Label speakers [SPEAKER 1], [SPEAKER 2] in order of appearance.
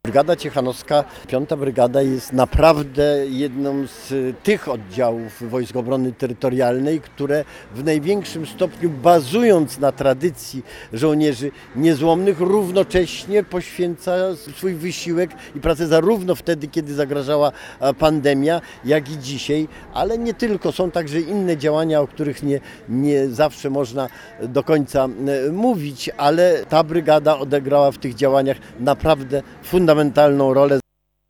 [SPEAKER 1] Brygada Ciechanowska, 5. Brygada jest naprawdę jedną z tych oddziałów Wojsk Obrony Terytorialnej, które w największym stopniu, bazując na tradycji żołnierzy niezłomnych, równocześnie poświęca swój wysiłek i pracę zarówno wtedy, kiedy zagrażała pandemia, jak i dzisiaj, ale nie tylko. Są także inne działania, o których nie zawsze można do końca mówić, ale ta brygada odegrała w tych działaniach naprawdę fundamentalną rolę.